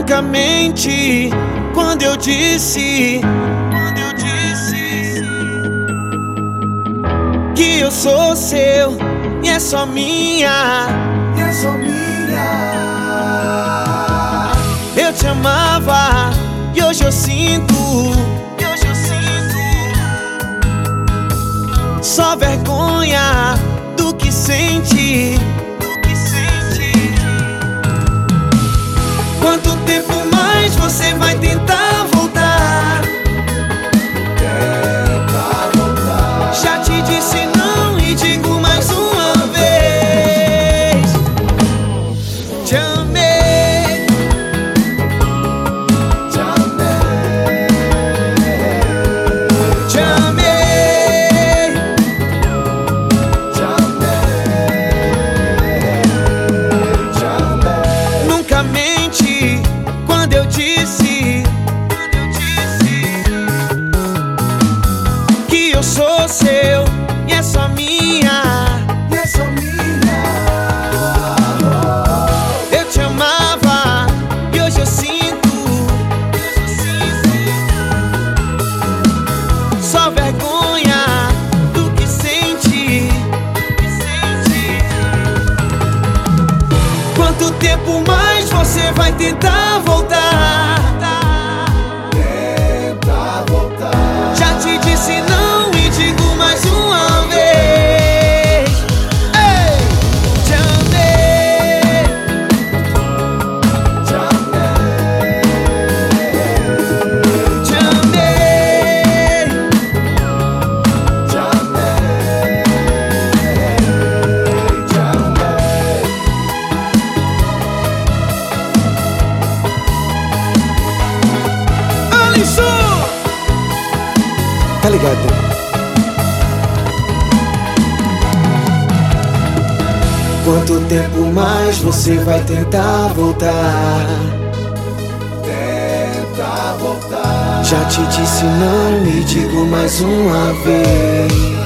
Nunca mente quando eu disse que eu sou seu e é só minha. Eu te amava e hoje eu sinto só vergonha do que sente. Quanto tempo mais você vai tentar voltar? Já te disse não e digo mais uma vez. Te amei, te amei, te amei, te amei, te amei. Nunca mente quando eu disse que eu sou seu e é só minha. Eu te amava e hoje eu sinto só vergonha do que sente. Quanto tempo mais você vai tentar voltar? Já te disse não e digo mais uma vez. Ei! Te amei, te amei, te amei, te amei, te amei. Alisson! Tá ligado? Quanto tempo mais você vai tentar voltar? Já te disse não e digo mais uma vez.